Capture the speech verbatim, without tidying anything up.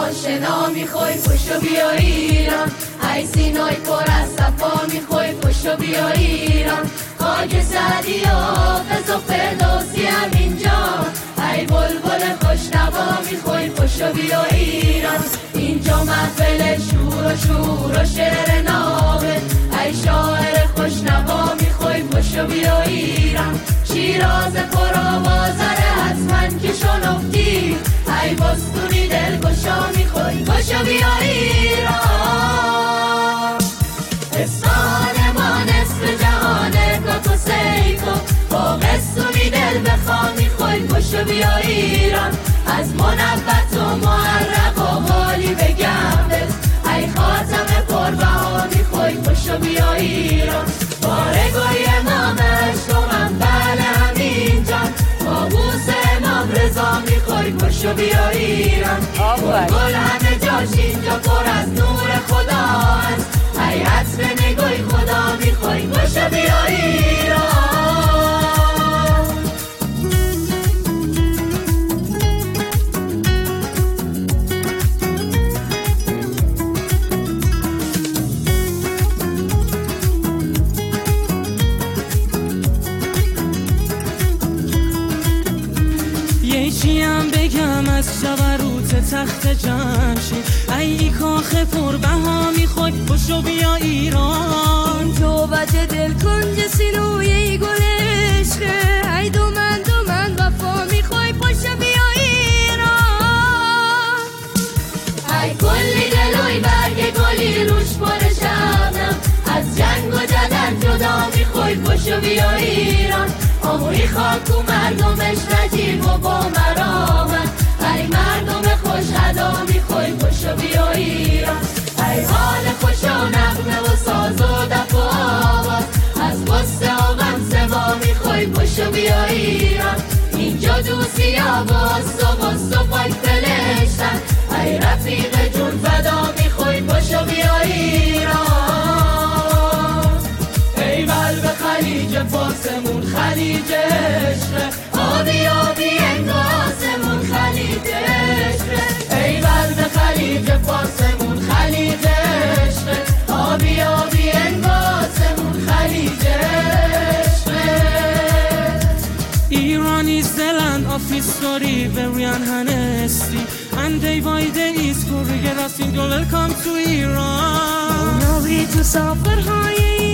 آشنا میخوای پشو بیا ایران، ای سینای پر از صفا میخوای پشو بیا ایران. خاک سعدی حافظ و فردوسی هم اینجا، ای بلبل خوشنوا میخوای پشو بیا ایران. اینجا محفل شور و شور و شعر نامه، ای شاعر خوشنوا میخوای پشو بیا ایران. شیراز پر آوازره حتما که شنفتی، ای بستونی دلگشا میخوای پشو بیا ایران. اصفهان ما نصف جهانه کاکو سیکو، با قصونی دل بخوا میخوای پشو بیا ایران. از منبت و معرق و حالی بگم بس، ای خاتم پربها میخوای پشو بیا ایران. بارگوی امام عشق و منبل همین جان، کابوس امام رضا میخوای پشو بیا ایران. گل همه جاش اینجا پر از نور خدا است، ای عطر نگوی خدا میخوای پشو بیا ایران. چیم بگم از جبروت تخت جمشید، ای کاخ پربها میخوای پشو بیا ایران. تو وجه دل کنج سینوی گل عشقه، ای دو من دو من وفا میخوای پشو بیا ایران. ای کلی دلوی برگ گلی روش پر شبنم، از جنگ و جدل جدا میخوای پشو بیا ایران. آموی خاک و مردمش نجیب و با مرامت، ای مردم خوش ادا میخوای پشو بیا ایران. ای حال خوش و نغمه و ساز و دف و آواز، از قصه و غم سوا میخوای پشو بیا ایران. اینجا دوستی آواز و غص و پاک دلشتن، ای رفیق جون فدا میخوای پشو بیا ایران. ای قلب خلیج فارسمون خلیج عشقه، آبی آبی انگاسمون خلیج عشقه. ای قلب خلیج فارسمون خلیج عشقه، آبی آبی انگاسمون خلیج عشقه. Iran is the land of history, very unhonesty, and day by day is for us in welcome to Iran. ناوی تو سفرهای